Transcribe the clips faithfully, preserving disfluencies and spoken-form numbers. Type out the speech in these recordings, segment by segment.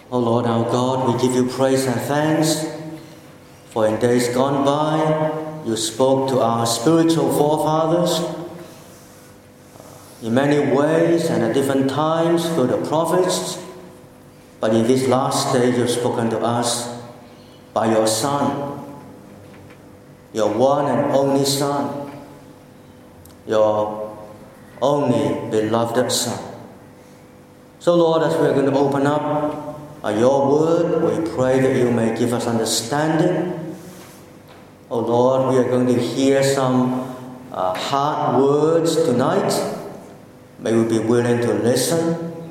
O Lord our God, we give you praise and thanks, for in days gone by, you spoke to our spiritual forefathers in many ways and at different times through the prophets, but in this last day you've spoken to us by your Son, your one and only Son, your only beloved Son. So Lord, as we're going to open up uh, your word, we pray that you may give us understanding. Oh Lord, we are going to hear some uh, hard words tonight. May we be willing to listen.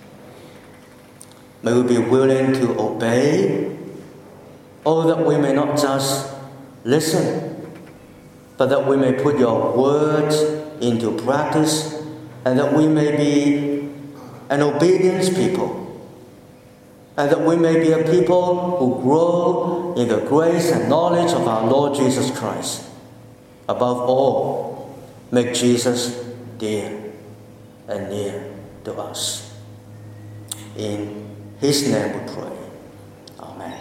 May we be willing to obey. Oh, that we may not just listen, but that we may put your words into practice, and that we may be an obedience people, and that we may be a people who grow in the grace and knowledge of our Lord Jesus Christ. Above all, make Jesus dear and near to us. In his name we pray. Amen.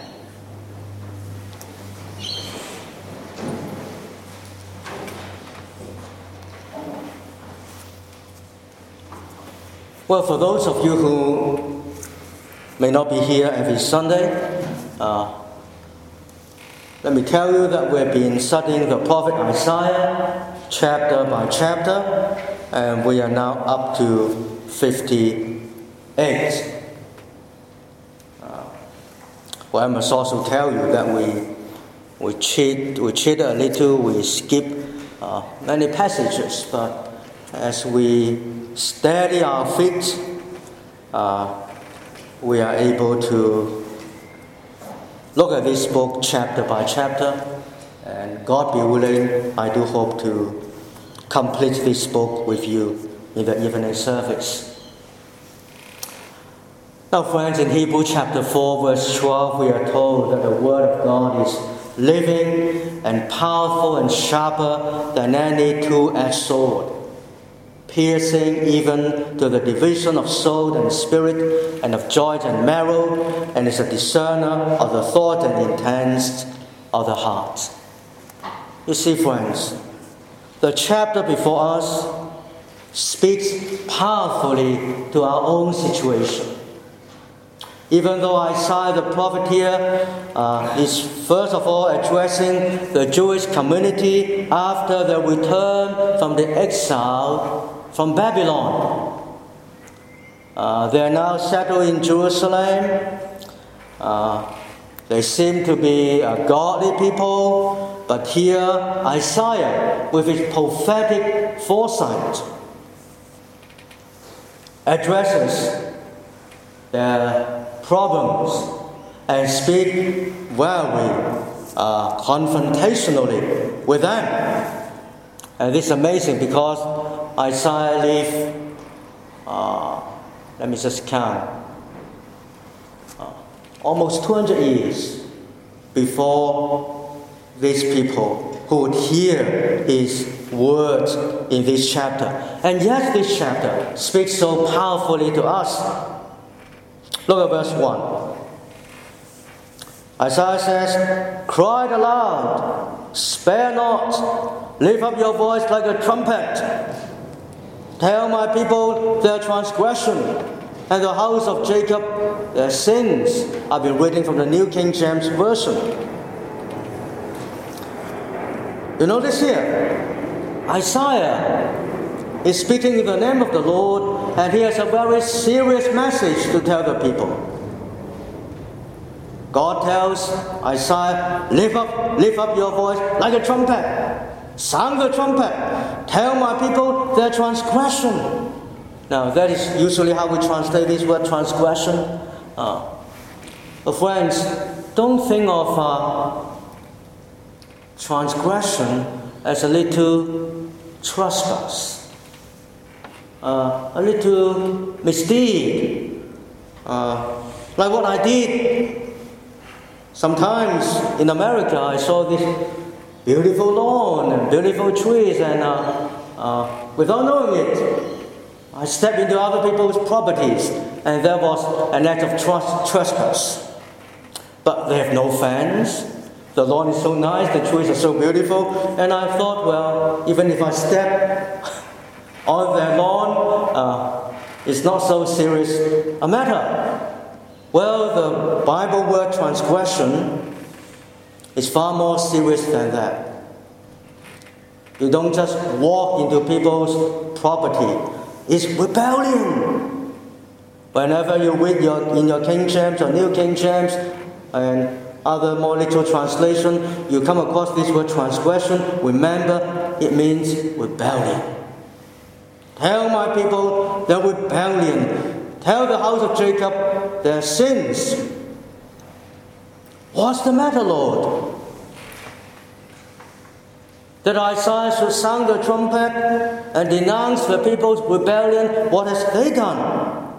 Well, for those of you who may not be here every Sunday, uh, let me tell you that we've been studying the prophet Isaiah chapter by chapter, and we are now up to fifty-eight. Uh, well, I must also tell you that we we cheat we cheat a little, we skip uh, many passages, but as we steady our feet, uh, we are able to look at this book chapter by chapter, and God be willing, I do hope to complete this book with you in the evening service. Now friends, in Hebrews chapter four verse twelve, we are told that the word of God is living and powerful and sharper than any two-edged sword, piercing even to the division of soul and spirit and of joint and marrow, and is a discerner of the thought and intents of the heart. You see, friends, the chapter before us speaks powerfully to our own situation. Even though Isaiah the prophet here uh, is first of all addressing the Jewish community after their return from the exile from Babylon. Uh, they are now settled in Jerusalem. Uh, they seem to be a godly people, but here Isaiah, with his prophetic foresight, addresses their problems and speak very uh, confrontationally with them. And this is amazing because Isaiah lived, uh, let me just count, uh, almost two hundred years before these people who would hear his words in this chapter. And yet this chapter speaks so powerfully to us. Look at verse one. Isaiah says, "Cry aloud, spare not, lift up your voice like a trumpet. Tell my people their transgression, and the house of Jacob their sins." I've been reading from the New King James Version. You notice here, Isaiah is speaking in the name of the Lord, and he has a very serious message to tell the people. God tells Isaiah, lift up, lift up your voice like a trumpet. Sound the trumpet. Tell my people their transgression. Now, that is usually how we translate this word transgression. Uh, but friends, don't think of uh, transgression as a little trespass. Uh, a little misdeed, uh, like what I did. Sometimes in America I saw this beautiful lawn and beautiful trees, and uh, uh, without knowing it, I stepped into other people's properties and there was an act of trust, trespass. But they have no fence. The lawn is so nice, the trees are so beautiful, and I thought, well, even if I step on their lawn, uh, it's not so serious a matter. Well, the Bible word transgression is far more serious than that. You don't just walk into people's property. It's rebellion. Whenever you read your, in your King James or New King James and other more literal translation, you come across this word transgression. Remember, it means rebellion. Tell my people their rebellion. Tell the house of Jacob their sins. What's the matter, Lord? That Isaiah should sound the trumpet and denounce the people's rebellion. What has they done?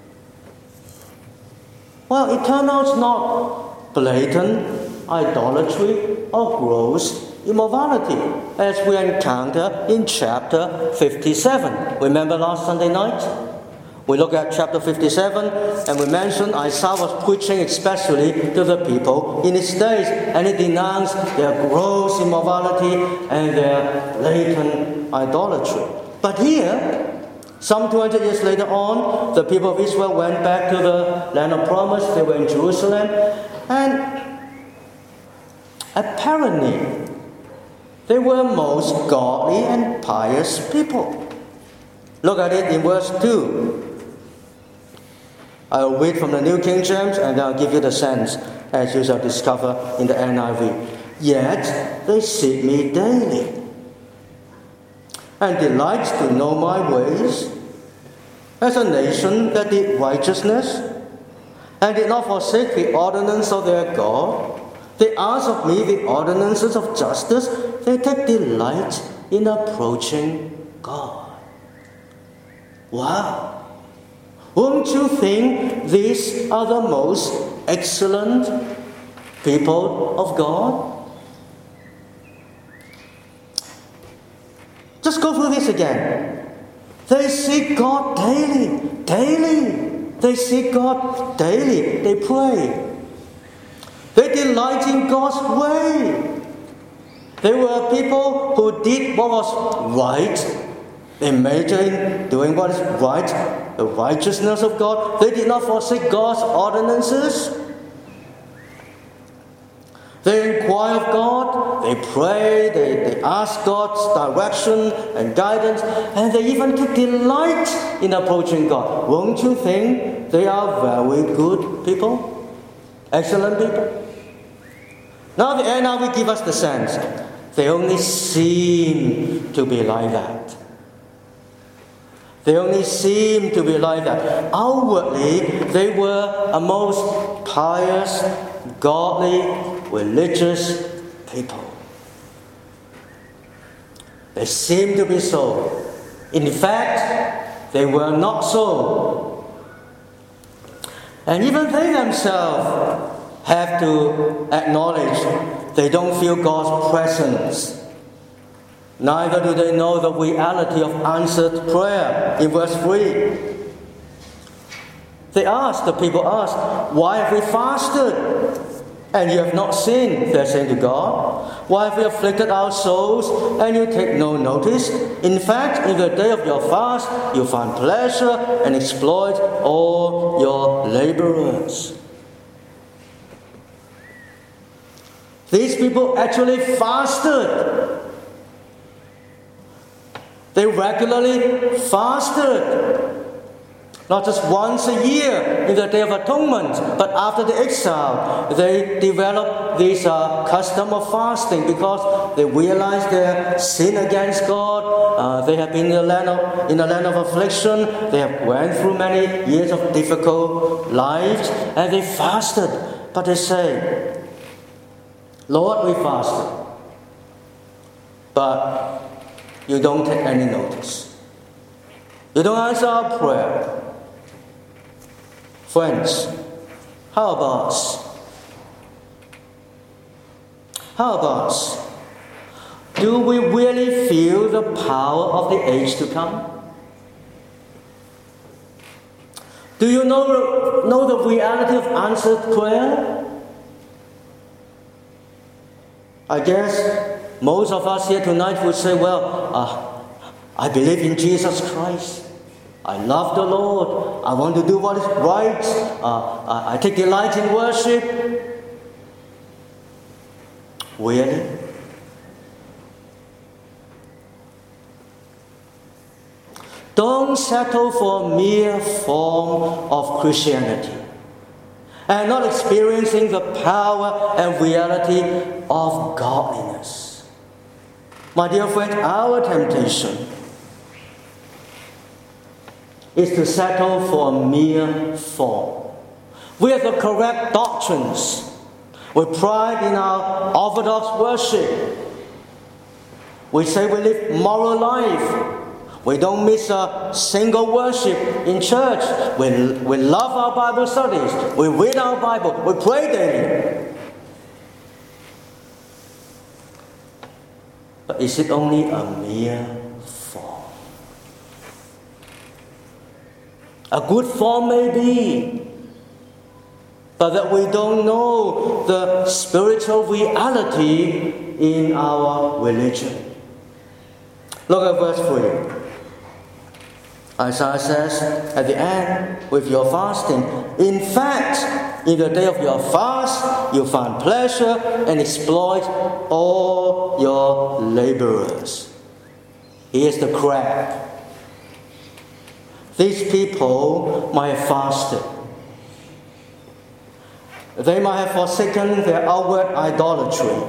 Well, it turned out it's not blatant idolatry or gross immorality, as we encounter in chapter fifty-seven. Remember last Sunday night? We look at chapter fifty-seven, and we mentioned Isaiah was preaching especially to the people in his days, and he denounced their gross immorality and their blatant idolatry. But here, some two hundred years later on, the people of Israel went back to the land of promise. They were in Jerusalem, and apparently, they were most godly and pious people. Look at it in verse two. I'll read from the New King James, and I'll give you the sense, as you shall discover in the N I V. Yet they seek me daily, and delight to know my ways, as a nation that did righteousness, and did not forsake the ordinance of their God. They ask of me the ordinances of justice. They take delight in approaching God. Wow! Won't you think these are the most excellent people of God? Just go through this again. They seek God daily, daily. They seek God daily. They pray. They delight in God's way. They were people who did what was right. They major in doing what is right, the righteousness of God. They did not forsake God's ordinances. They inquire of God, they pray, they, they ask God's direction and guidance, and they even take delight in approaching God. Won't you think they are very good people? Excellent people? Now the N I V give us the sense. They only seem to be like that. They only seem to be like that. Outwardly, they were a most pious, godly, religious people. They seem to be so. In fact, they were not so. And even they themselves have to acknowledge they don't feel God's presence. Neither do they know the reality of answered prayer. In verse three, they ask, the people ask, why have we fasted? And you have not sinned, they're saying to God. Why have we afflicted our souls, and you take no notice? In fact, in the day of your fast, you find pleasure and exploit all your laborers. These people actually fasted. They regularly fasted, not just once a year in the Day of Atonement, but after the exile, they developed this uh, custom of fasting because they realized their sin against God. Uh, they have been in the land of, in the land of affliction. They have went through many years of difficult lives, and they fasted. But they say, Lord, we fasted, but you don't take any notice. You don't answer our prayer. Friends, how about us? How about us? Do we really feel the power of the age to come? Do you know, know the reality of answered prayer? I guess most of us here tonight would say, well, uh, I believe in Jesus Christ. I love the Lord. I want to do what is right. Uh, I take delight in worship. Really? Don't settle for a mere form of Christianity and not experiencing the power and reality of godliness. My dear friend, our temptation is to settle for a mere form. We have the correct doctrines. We pride in our orthodox worship. We say we live moral life. We don't miss a single worship in church. We, we love our Bible studies. We read our Bible. We pray daily. But is it only a mere form? A good form may be, but that we don't know the spiritual reality in our religion. Look at verse three. Isaiah says at the end, with your fasting, in fact, in the day of your fast, you find pleasure and exploit all your laborers. Here's the crab. These people might have fasted. They might have forsaken their outward idolatry.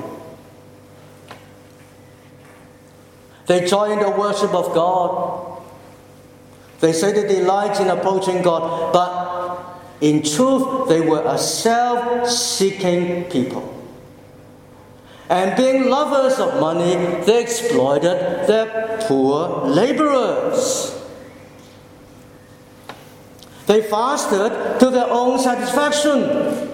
They join in the worship of God. They say they delight in approaching God, but in truth, they were a self-seeking people. And being lovers of money, they exploited their poor laborers. They fasted to their own satisfaction.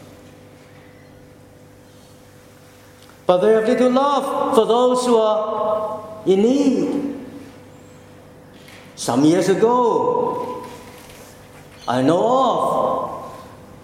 But they have little love for those who are in need. Some years ago, I know of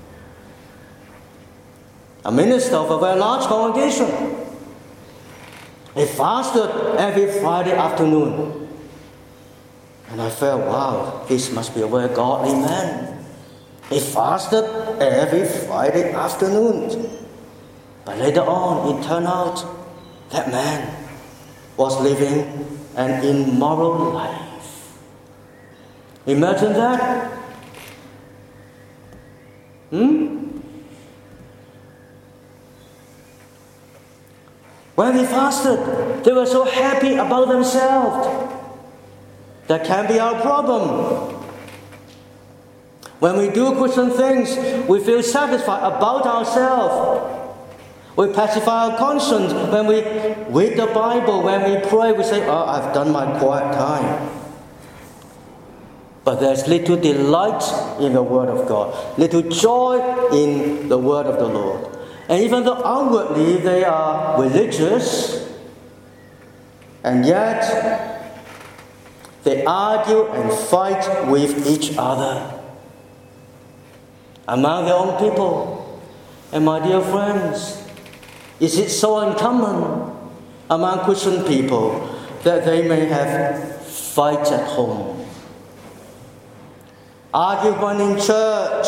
a minister of a very large congregation. He fasted every Friday afternoon. And I felt, wow, this must be a very godly man. He fasted every Friday afternoon. But later on, it turned out that man was living an immoral life. Imagine that. Hmm? When they fasted, they were so happy about themselves. That can be our problem. When we do Christian things, we feel satisfied about ourselves. We pacify our conscience. When we read the Bible, when we pray, we say, oh, I've done my quiet time. But there's little delight in the Word of God, little joy in the Word of the Lord. And even though outwardly they are religious, and yet they argue and fight with each other among their own people. And my dear friends, is it so uncommon among Christian people that they may have fights at home? Argument in church.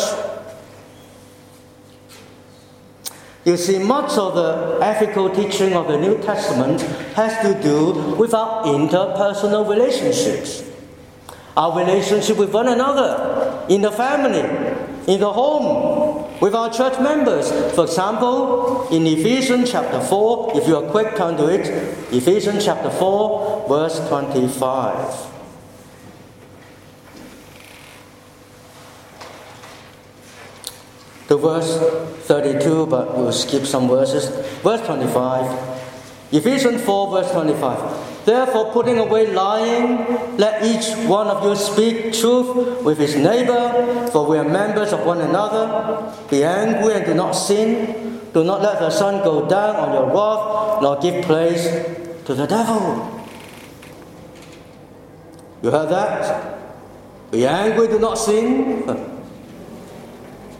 You see, much of the ethical teaching of the New Testament has to do with our interpersonal relationships. Our relationship with one another, in the family, in the home, with our church members. For example, in Ephesians chapter four, if you are quick, turn to it. Ephesians chapter four, verse twenty-five. To verse thirty-two, but we'll skip some verses. Verse twenty-five. Ephesians four, verse twenty-five. Therefore, putting away lying, let each one of you speak truth with his neighbor, for we are members of one another. Be angry and do not sin. Do not let the sun go down on your wrath, nor give place to the devil. You heard that? Be angry, do not sin.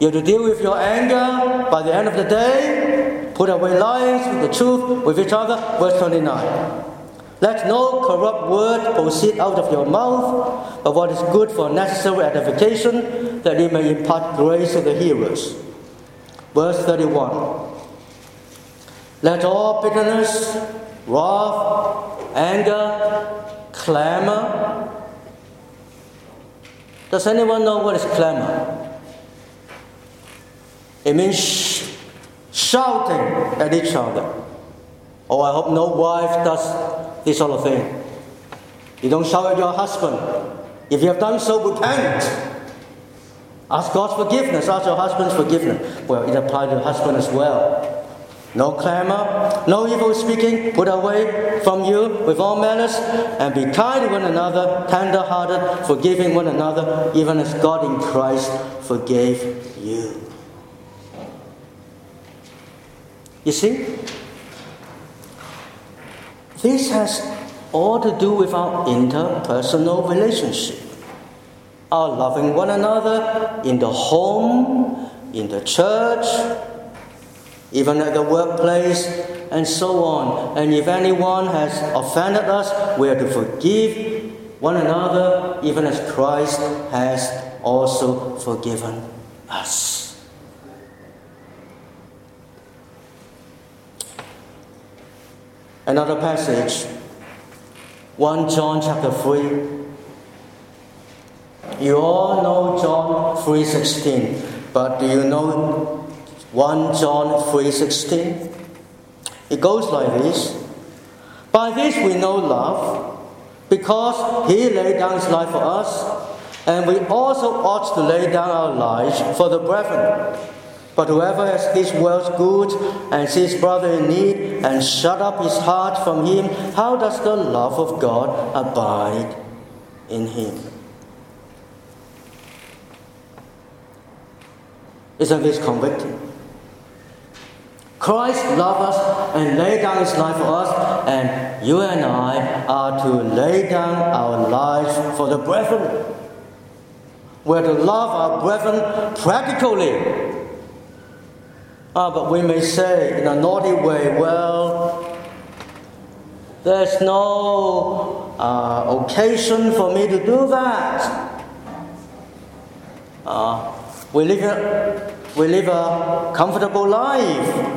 You have to deal with your anger by the end of the day. Put away lying, speak the truth with each other. Verse twenty-nine. Let no corrupt word proceed out of your mouth, but what is good for necessary edification, that it may impart grace to the hearers. Verse thirty-one. Let all bitterness, wrath, anger, clamor. Does anyone know what is clamor? It means sh- shouting at each other. Oh, I hope no wife does this sort of thing. You don't shout at your husband. If you have done so, repent. Ask God's forgiveness. Ask your husband's forgiveness. Well, it applies to the husband as well. No clamor, no evil speaking. Put away from you with all malice, and be kind to one another, tender-hearted, forgiving one another, even as God in Christ forgave you. You see, this has all to do with our interpersonal relationship. Our loving one another in the home, in the church, even at the workplace, and so on. And if anyone has offended us, we are to forgive one another, even as Christ has also forgiven us. Another passage, First John chapter three. You all know John three sixteen, but do you know First John three sixteen? It goes like this. By this we know love, because he laid down his life for us, and we also ought to lay down our lives for the brethren. But whoever has this world's goods and sees brother in need and shut up his heart from him, how does the love of God abide in him? Isn't this convicting? Christ loved us and laid down his life for us, and you and I are to lay down our lives for the brethren. We're to love our brethren practically. Ah, but we may say in a naughty way, well, there's no uh, occasion for me to do that. Uh, we live a, we live a comfortable life.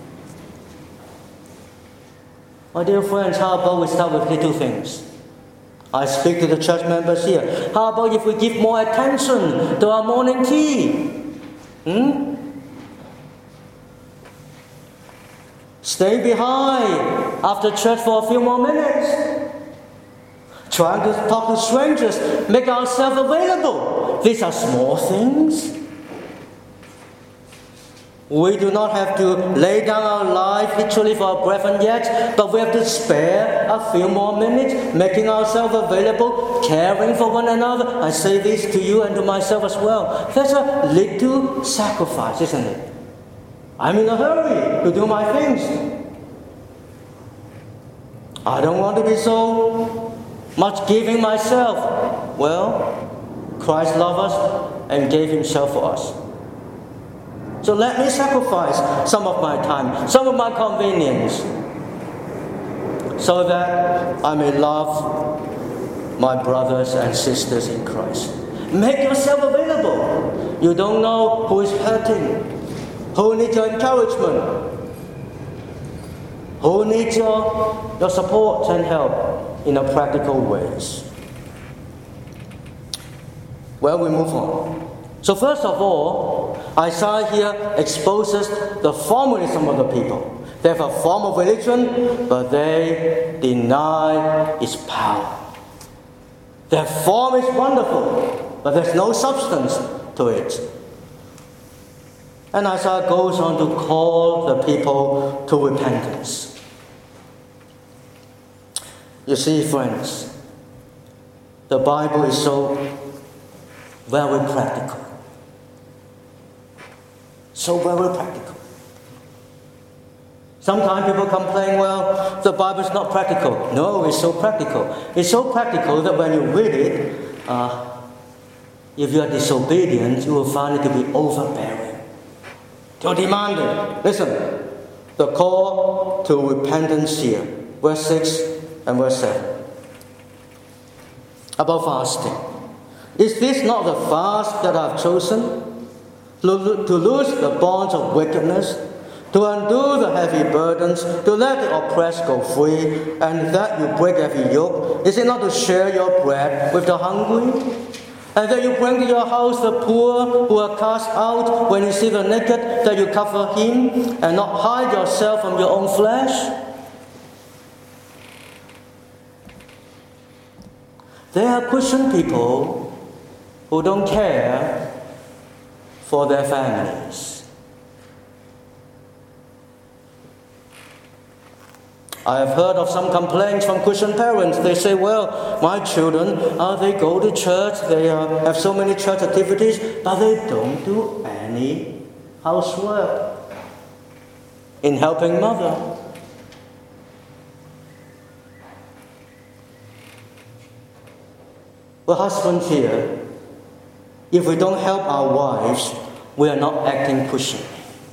My dear friends, how about we start with little things? I speak to the church members here. How about if we give more attention to our morning tea? Hmm? Stay behind after church for a few more minutes. Trying to talk to strangers, make ourselves available. These are small things. We do not have to lay down our life literally for our brethren yet, but we have to spare a few more minutes, making ourselves available, caring for one another. I say this to you and to myself as well. That's a little sacrifice, isn't it? I'm in a hurry to do my things. I don't want to be so much giving myself. Well, Christ loved us and gave himself for us. So let me sacrifice some of my time, some of my convenience, so that I may love my brothers and sisters in Christ. Make yourself available. You don't know who is hurting, who needs your encouragement, who needs your, your support and help in a practical ways. Well, we move on. So first of all, Isaiah here exposes the formalism of the people. They have a form of religion, but they deny its power. Their form is wonderful, but there's no substance to it. And Isaiah goes on to call the people to repentance. You see, friends, the Bible is so very practical. So very practical. Sometimes people complain, well, the Bible is not practical. No, it's so practical. It's so practical that when you read it, uh, If you are disobedient, you will find it to be overbearing. To demand it. Listen, the call to repentance here, verse six and verse seven. About fasting. Is this not the fast that I have chosen? To loose the bonds of wickedness, to undo the heavy burdens, to let the oppressed go free, and that you break every yoke? Is it not to share your bread with the hungry? And that you bring to your house the poor who are cast out? When you see the naked, that you cover him, and not hide yourself from your own flesh? There are Christian people who don't care for their families. I have heard of some complaints from Christian parents. They say, well, my children, uh, they go to church, they uh, have so many church activities, but they don't do any housework in helping mother. Well, husbands here, if we don't help our wives, we are not acting Christian.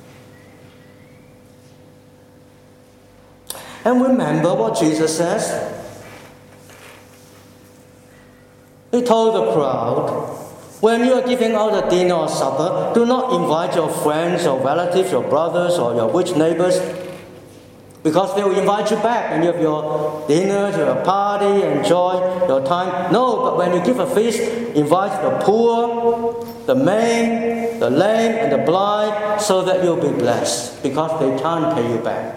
And remember what Jesus says. He told the crowd, when you are giving out a dinner or supper, do not invite your friends or relatives, your brothers or your rich neighbors, because they will invite you back and you have your dinner, your party, enjoy your time. No, but when you give a feast, invite the poor, the maimed, the lame, and the blind, so that you'll be blessed, because they can't pay you back.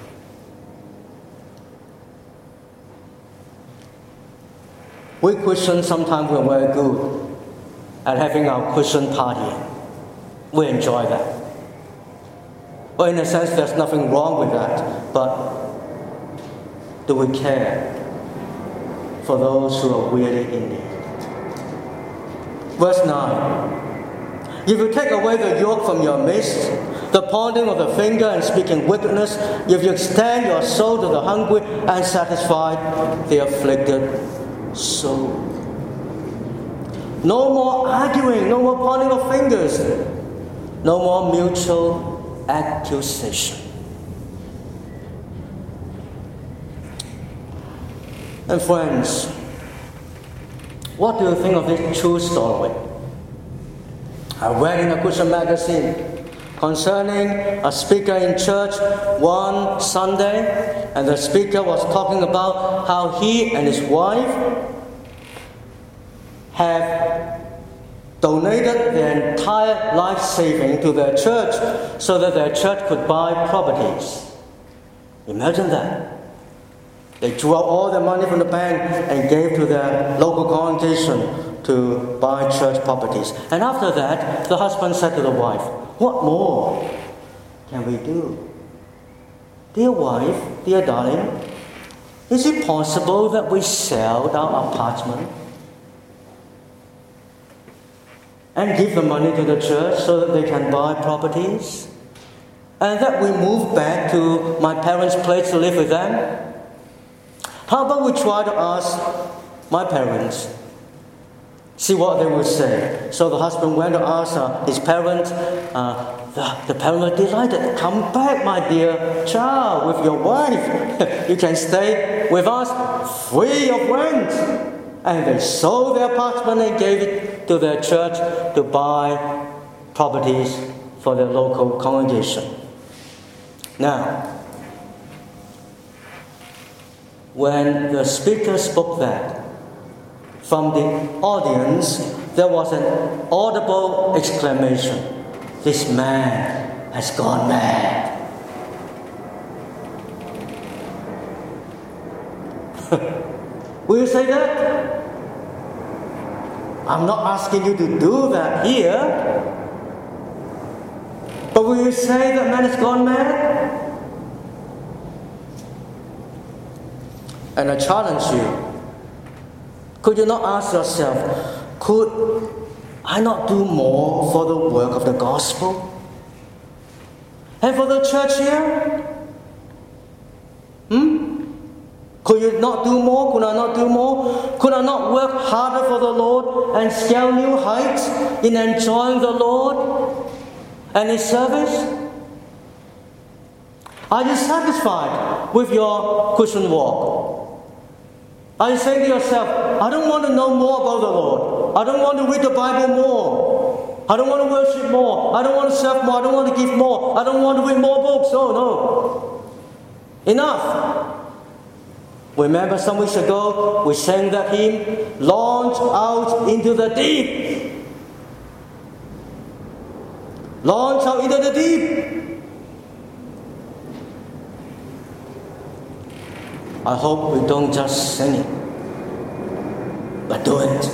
We Christians, sometimes we're very good at having our Christian partying. We enjoy that. Well, in a sense, there's nothing wrong with that, but do we care for those who are really in need? Verse nine. If you take away the yoke from your midst, the pointing of the finger and speaking wickedness, if you extend your soul to the hungry and satisfy the afflicted soul. No more arguing, no more pointing of fingers, no more mutual accusation. And friends, what do you think of this true story? I read in a Christian magazine concerning a speaker in church one Sunday, and the speaker was talking about how he and his wife have donated their entire life saving to their church so that their church could buy properties. Imagine that. They drew out all their money from the bank and gave to their local congregation to buy church properties. And after that, the husband said to the wife, "What more can we do? Dear wife, dear darling, is it possible that we sell our apartment and give the money to the church so that they can buy properties? And that we move back to my parents' place to live with them? How about we try to ask my parents, see what they will say?" So the husband went to ask uh, his parents. Uh, the, the parents were delighted. "Come back, my dear child, with your wife. You can stay with us free of rent." And they sold their apartment and gave it to their church to buy properties for their local congregation. Now, when the speaker spoke that, from the audience there was an audible exclamation, "This man has gone mad." Will you say that? I'm not asking you to do that here. But will you say that man has gone mad? And I challenge you, could you not ask yourself, could I not do more for the work of the gospel? And for the church here? Hmm? Could you not do more? Could I not do more? Could I not work harder for the Lord and scale new heights in enjoying the Lord and His service? Are you satisfied with your Christian walk? Are you saying to yourself, I don't want to know more about the Lord. I don't want to read the Bible more. I don't want to worship more. I don't want to serve more. I don't want to give more. I don't want to read more books. Oh, no. Enough. Remember some weeks ago, we sang that hymn, Launch Out into the Deep. Launch out into the deep. I hope we don't just sing it, but do it.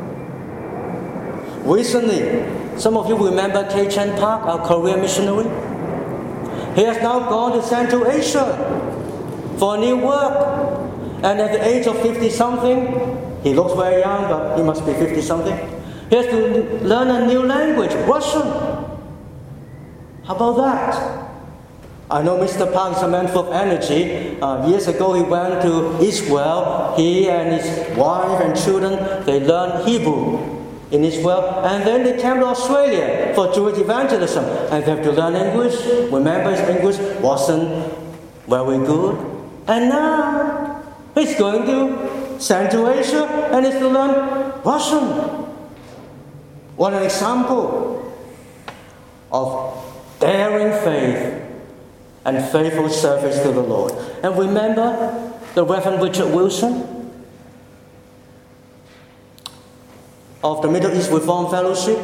Recently, some of you remember Tay Chen Park, our Korean missionary? He has now gone to Central Asia for a new work. And at the age of fifty-something, he looks very young, but he must be fifty-something. He has to learn a new language, Russian. How about that? I know Mister Park is a man full of energy. Uh, years ago, he went to Israel. He and his wife and children, they learned Hebrew in Israel. And then they came to Australia for Jewish evangelism. And they have to learn English. Remember, his English wasn't very good. And now, he's going to Central Asia and he's to learn Russian. What an example of daring faith and faithful service to the Lord. And remember the Reverend Richard Wilson of the Middle East Reformed Fellowship?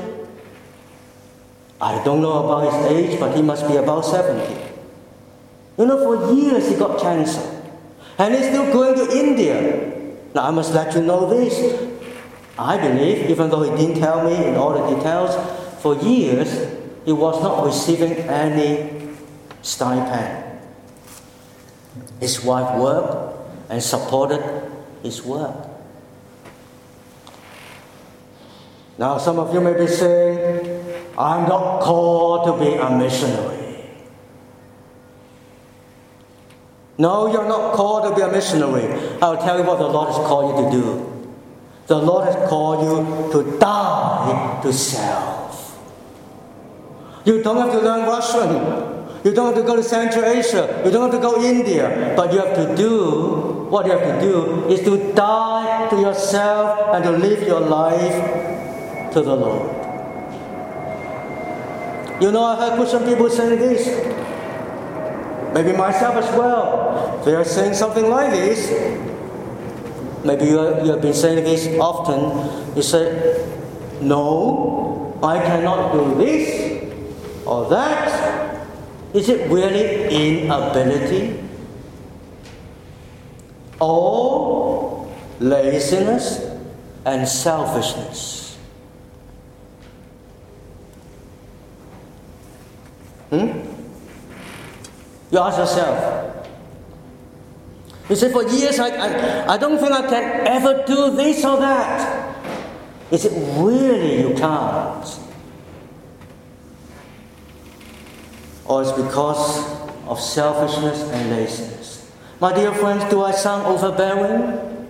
I don't know about his age, but he must be about seventy. You know, for years he got cancer. And he's still going to India. Now, I must let you know this. I believe, even though he didn't tell me in all the details, for years he was not receiving any stipend. His wife worked and supported his work. Now, some of you may be saying, I'm not called to be a missionary. No, you're not called to be a missionary. I'll tell you what the Lord has called you to do. The Lord has called you to die to self. You don't have to learn Russian. You don't have to go to Central Asia. You don't have to go to India. But you have to do, what you have to do is to die to yourself and to live your life to the Lord. You know, I heard Christian people saying this. Maybe myself as well. They are saying something like this. Maybe you, are, you have been saying this often. You say, no, I cannot do this or that. Is it really inability? Or laziness and selfishness? Hmm? You ask yourself. You say, for years, I, I, I don't think I can ever do this or that. Is it really you can't? Or it's because of selfishness and laziness? My dear friends, do I sound overbearing?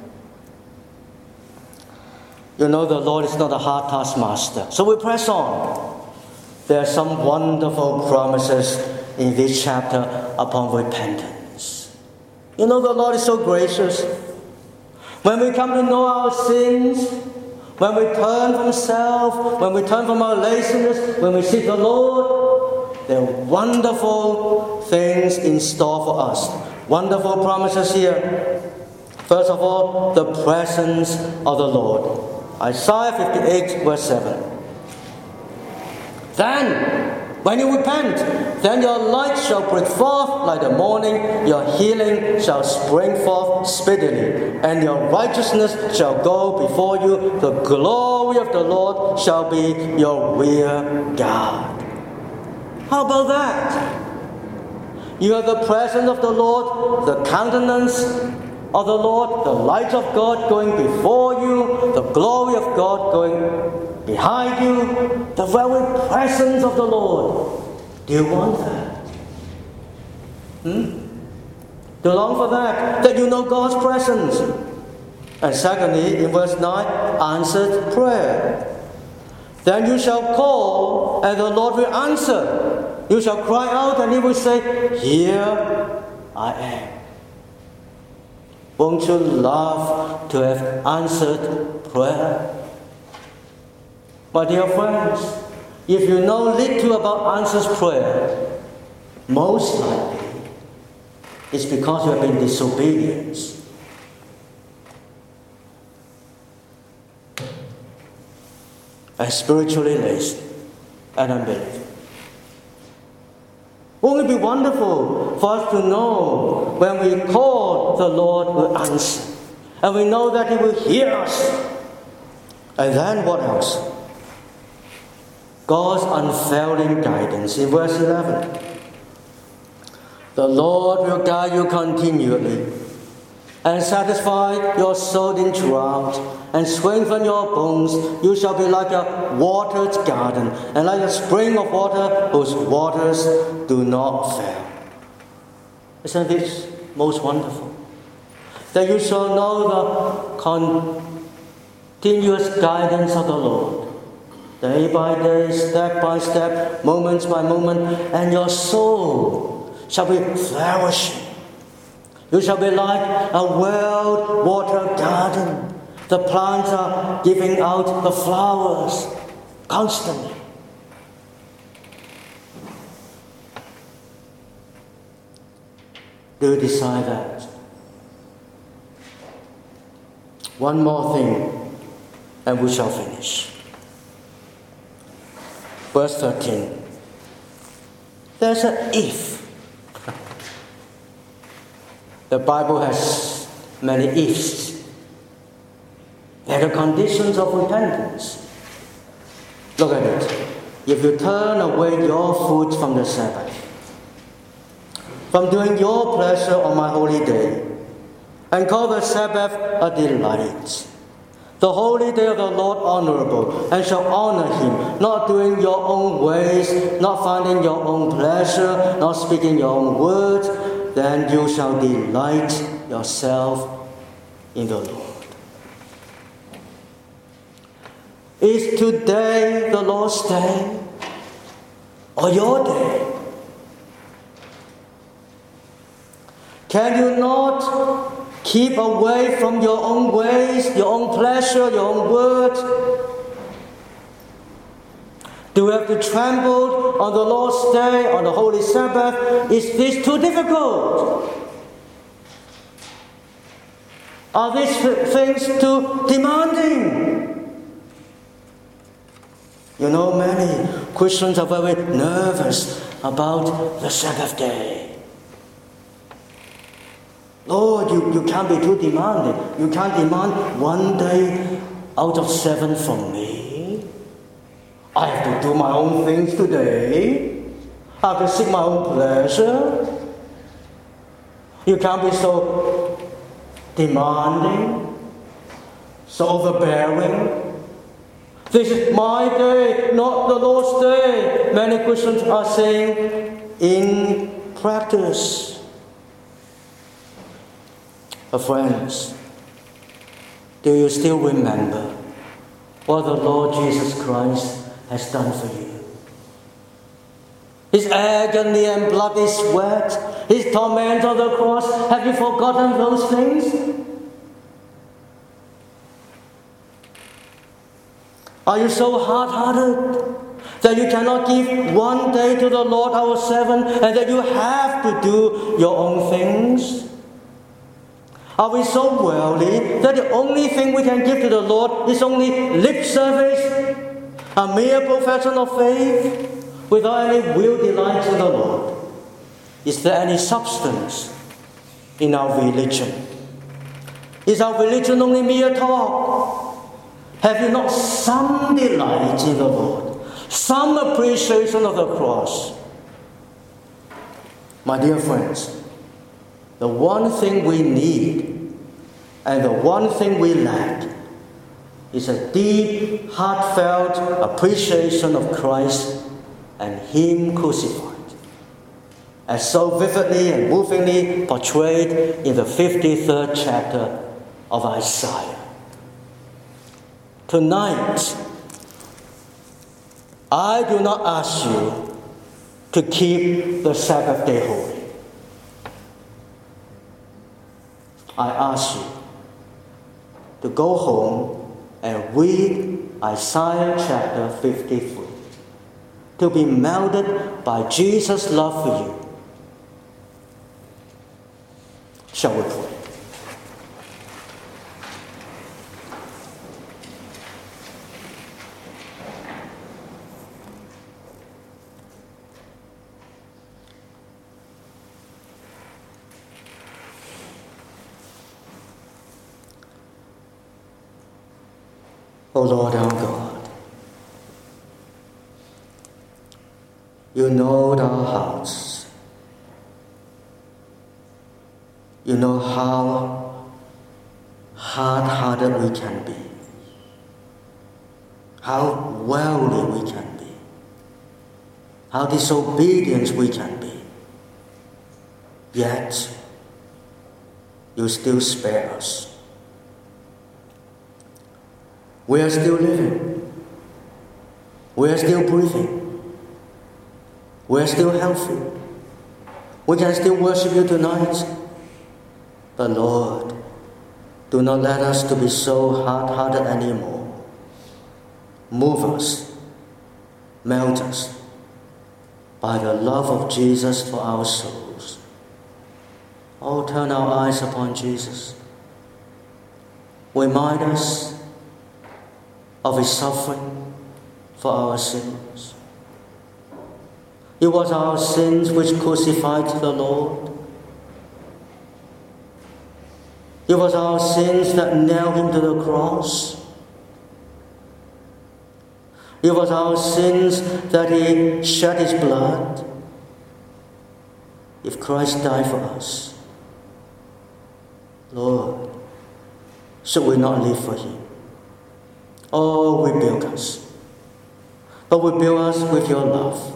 You know the Lord is not a hard taskmaster. So we press on. There are some wonderful promises in this chapter upon repentance. You know the Lord is so gracious. When we come to know our sins, when we turn from self, when we turn from our laziness, when we seek the Lord, there are wonderful things in store for us. Wonderful promises here. First of all, the presence of the Lord. Isaiah fifty-eight verse seven. Then, when you repent, then your light shall break forth like the morning, your healing shall spring forth speedily, and your righteousness shall go before you. The glory of the Lord shall be your rear guard. How about that? You have the presence of the Lord, the countenance of the Lord, the light of God going before you, the glory of God going behind you, the very presence of the Lord. Do you want that? Hmm? To long for that, that you know God's presence. And secondly, in verse nine, answered prayer. Then you shall call, and the Lord will answer. You shall cry out, and He will say, here I am. Won't you love to have answered prayer? My dear friends, if you know little about answered prayer, most likely it's because you have been disobedient. And spiritually lazy and unbelieving. Won't it be wonderful for us to know when we call, the Lord will answer. And we know that He will hear us. And then what else? God's unfailing guidance. In verse eleven, the Lord will guide you continually and satisfy your soul in drought and strengthen your bones. You shall be like a watered garden and like a spring of water whose waters do not fail. Isn't this most wonderful? That you shall know the continuous guidance of the Lord. Day by day, step by step, moment by moment, and your soul shall be flourishing. You shall be like a well-watered garden. The plants are giving out the flowers constantly. Do you desire that? One more thing, and we shall finish. Verse thirteen. There's an if. The Bible has many ifs. There are conditions of repentance. Look at it. If you turn away your foot from the Sabbath, from doing your pleasure on my holy day, and call the Sabbath a delight, the holy day of the Lord honorable, and shall honor Him, not doing your own ways, not finding your own pleasure, not speaking your own words, then you shall delight yourself in the Lord. Is today the Lord's day or your day? Can you not keep away from your own ways, your own pleasure, your own words? Do you have to tremble on the Lord's day, on the Holy Sabbath? Is this too difficult? Are these things too demanding? You know, many Christians are very nervous about the Sabbath day. Lord, you, you can't be too demanding. You can't demand one day out of seven from me. I have to do my own things today. I have to seek my own pleasure. You can't be so demanding, so overbearing. This is my day, not the Lord's day. Many Christians are saying in practice. But friends, do you still remember what the Lord Jesus Christ has done for you? His agony and bloody sweat, His torment on the cross. Have you forgotten those things? Are you so hard-hearted that you cannot give one day to the Lord out of seven and that you have to do your own things? Are we so worldly that the only thing we can give to the Lord is only lip service, a mere profession of faith, without any real delight in the Lord? Is there any substance in our religion? Is our religion only mere talk? Have you not some delight in the Lord? Some appreciation of the cross? My dear friends, the one thing we need and the one thing we lack is a deep, heartfelt appreciation of Christ and Him crucified. as so vividly and movingly portrayed in the fifty-third chapter of Isaiah. Tonight, I do not ask you to keep the Sabbath day holy. I ask you to go home and read Isaiah chapter fifty-three, to be melted by Jesus' love for you. Shall we pray? O Lord our God, you know our hearts. You know how hard-hearted we can be, how worldly we can be, how disobedient we can be. Yet, you still spare us. We are still living. We are still breathing. We are still healthy. We can still worship you tonight. But Lord, do not let us to be so hard-hearted anymore. Move us, melt us by the love of Jesus for our souls. Oh, turn our eyes upon Jesus. Remind us of his suffering for our sins. It was our sins which crucified the Lord. It was our sins that nailed him to the cross. It was our sins that he shed his blood. If Christ died for us, Lord, should we not live for him? Oh, rebuke us. But rebuke us with your love.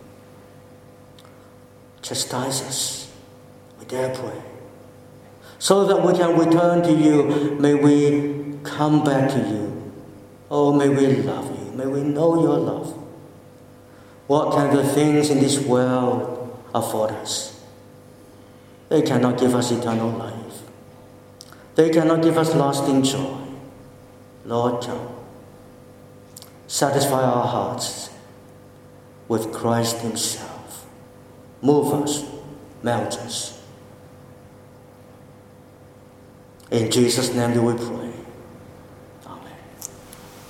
Chastise us, we dare pray, so that we can return to you. May we come back to you. Oh, may we love you. May we know your love. What can the things in this world afford us? They cannot give us eternal life. They cannot give us lasting joy. Lord, come. Satisfy our hearts with Christ himself. Move us, melt us. In Jesus' name do we pray.